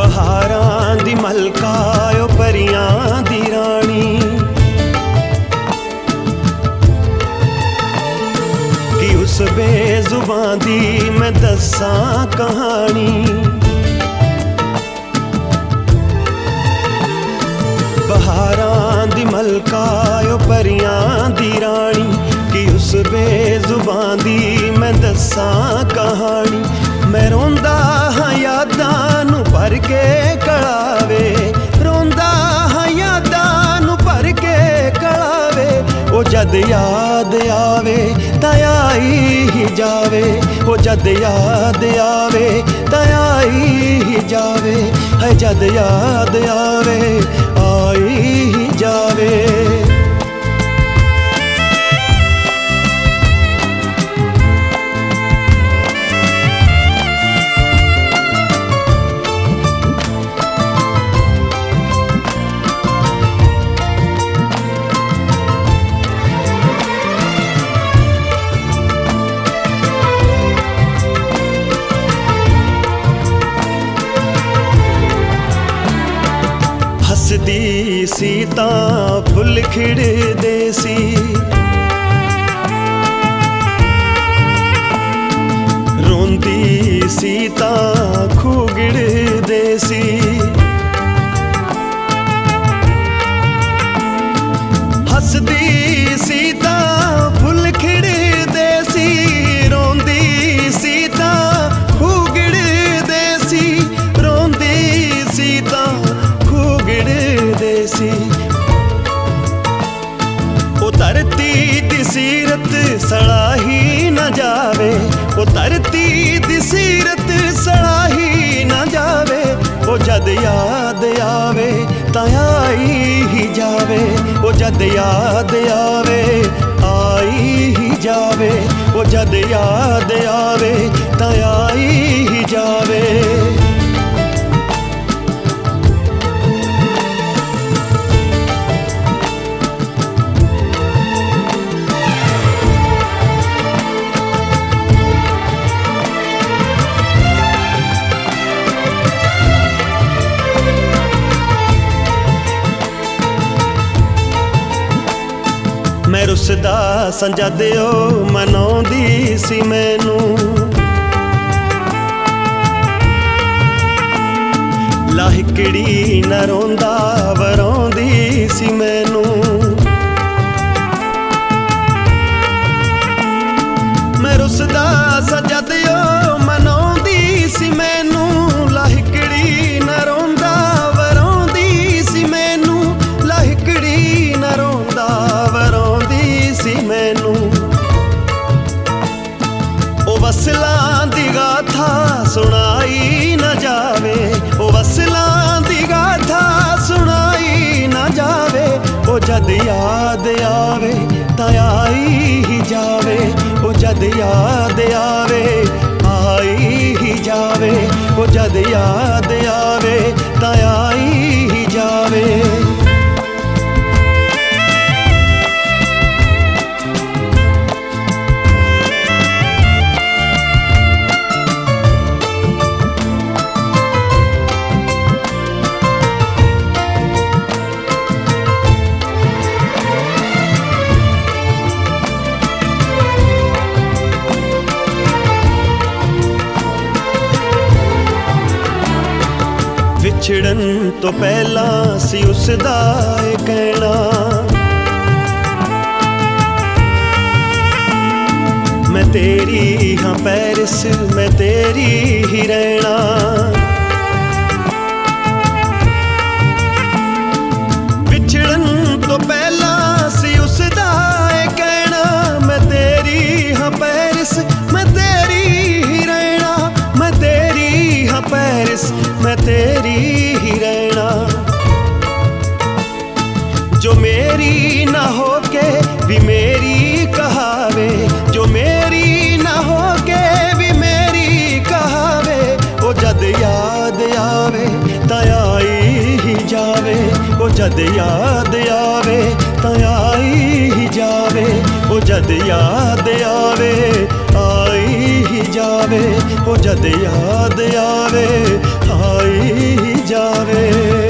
ਬਹਾਰਾਂ ਦੀ ਮਲਕਾ ਓ ਪਰੀਆਂ ਦੀ ਰਾਣੀ, ਕਿ ਉਸ ਬੇਜ਼ੁਬਾਨ ਦੀ ਮੈਂ ਦੱਸਾਂ ਕਹਾਣੀ। ਬਹਾਰਾਂ ਦੀ ਮਲਕਾ ਓ ਪਰੀਆਂ ਦੀ ਰਾਣੀ, ਕਿ ਉਸ ਬੇਜ਼ੁਬਾਨ ਦੀ ਮੈਂ ਦੱਸਾਂ ਕਹਾਣੀ। ਮੈਂ ਰੋਂਦਾ ਹਾਂ ਯਾਦਾਂ ਨੂੰ ਭਰ ਕੇ ਕਲਾਵੇ, ਰੋਂਦਾ ਹਾਂ ਯਾਦਾਂ ਨੂੰ ਭਰ ਕੇ ਕਲਾਵੇ। ਉਹ ਜਦ ਯਾਦ ਆਵੇ ਤਾਂ ਆਈ ਹੀ ਜਾਵੇ, ਉਹ ਜਦ ਯਾਦ ਆਵੇ ਤਾਂ ਆਈ ਹੀ ਜਾਵੇ, ਹੈ ਜਦ ਯਾਦ ਆਵੇ ਆਈ ਹੀ ਜਾਵੇ। ਹੱਸਦੀ ਸੀ ਤਾਂ ਫੁੱਲ ਖਿੜਦੇ ਸੀ, ਰੋਂਦੀ ਸੀ ਤਾਂ ਖੂਹ ਗਿੜਦੇ ਸੀ। ਹੱਸਦੀ ਸੀ ਤਾਂ ਫੁੱਲ ਖਿੜਦੇ ਸੀ, ਰੋਂਦੀ ਸੀ ਤਾਂ ਖੂਹ ਗਿੜਦੇ ਸੀ, ਰੋਂਦੀ ਸੀ ਤਾਂ ਗਿੜਦੇ ਸੀ। ਉਹ ਧਰਤੀ ਦੀ ਸੀਰਤ ਸਲਾਹੀ ਨਾ ਜਾਵੇ, ਉਹ ਧਰਤੀ ਦੀ ਸੀਰਤ ਸਲਾਹੀ ਨਾ ਜਾਵੇ। ਉਹ ਜਦ ਯਾਦ ਆਵੇ ਤਾਂ ਆਈ ਹੀ ਜਾਵੇ, ਉਹ ਜਦ ਯਾਦ ਆਵੇ ਆਈ ਹੀ ਜਾਵੇ, ਉਹ ਜਦ ਯਾਦ ਆਵੇ ਤਾਂ ਆਈ ਹੀ ਜਾਵੇ। ਮੈਂ ਰੁੱਸਦਾ ਸਾਂ ਜਦ ਉਹ ਮਨਾਉਂਦੀ ਸੀ ਮੈਨੂੰ, ਲਾਹਿਕੜੀ ਨਾ ਰੋਂਦਾ ਵਰਾਉਂਦੀ ਸੀ ਮੈਨੂੰ। ਮੈਂ ਰੁੱਸਦਾ ਸਾਂ ਜਦ ਉਹ ਮਨਾਉਂਦੀ ਸੀ ਮੈਨੂੰ, ਲਾਹਿਕੜੀ ਨਾ ਰੋਂਦਾ ਵਰਾਉਂਦੀ ਸੀ ਮੈਨੂੰ, ਲਾਹਿਕੜੀ ਨਾ ਰੋਂਦਾ ਸੀ ਮੈਨੂੰ। ਉਹ ਵਸਲਾਂ ਦੀ ਗਾਥਾ ਸੁਣਾਈ ਨਾ ਜਾਵੇ, ਉਹ ਵਸਲਾਂ ਦੀ ਗਾਥਾ ਸੁਣਾਈ ਨਾ ਜਾਵੇ। ਉਹ ਜਦ ਯਾਦ ਆਵੇ ਤਾਂ ਆਈ ਹੀ ਜਾਵੇ, ਉਹ ਜਦ ਯਾਦ ਆਵੇ ਆਈ ਹੀ ਜਾਵੇ, ਉਹ ਜਦ ਯਾਦ ਆਵੇ ਤਾਂ ਆਈ ਹੀ ਜਾਵੇ। ਵਿਛੜਨ ਤੋਂ ਪਹਿਲਾਂ ਸੀ ਉਸਦਾ ਇਹ ਕਹਿਣਾ, ਮੈਂ ਤੇਰੀ ਹਾਂ ਪੈਰਿਸ, ਮੈਂ ਤੇਰੀ ਹੀ ਰਹਿਣਾ। ਵਿਛੜਨ ਤੋਂ ਪਹਿਲਾਂ ਸੀ ਉਸਦਾ ਇਹ ਕਹਿਣਾ, ਮੈਂ ਤੇਰੀ ਹਾਂ ਪੈਰਿਸ, ਮੈਂ ਤੇਰੀ ਹੀ ਰਹਿਣਾ, ਮੈਂ ਤੇਰੀ ਹਾਂ ਪੈਰਿਸ, ਮੈਂ ਤੇਰੀ ਹੀ ਰਹਿਣਾ। ਜੋ ਮੇਰੀ ਨਾ ਹੋ ਕੇ ਵੀ ਮੇਰੀ ਕਹਾਵੇ, ਜੋ ਮੇਰੀ ਨਾ ਹੋ ਕੇ ਵੀ ਮੇਰੀ ਕਹਾਵੇ। ਉਹ ਜਦ ਯਾਦ ਆਵੇ ਤਾਂ ਆਈ ਹੀ ਜਾਵੇ, ਉਹ ਜਦ ਯਾਦ ਆਵੇ ਤਾਂ ਆਈ ਹੀ ਜਾਵੇ, ਉਹ ਜਦ ਯਾਦ ਆਵੇ ਆਈ ਹੀ ਜਾਵੇ, ਉਹ ਜਦ ਯਾਦ ਆਵੇ ਆਈ ਜਾਵੇ।